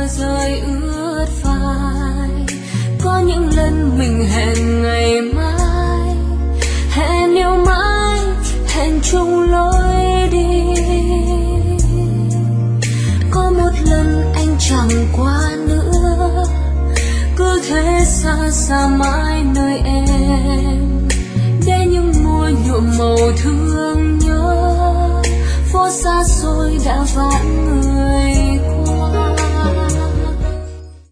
mưa rơi ướt vai. Có những lần mình hẹn ngày mai, hẹn yêu mãi, hẹn chung lối đi. Có một lần anh chẳng qua nữa, cứ thế xa xa mãi nơi em, để những môi nhuộm màu thương nhớ. Phố xa xôi đã vắng người,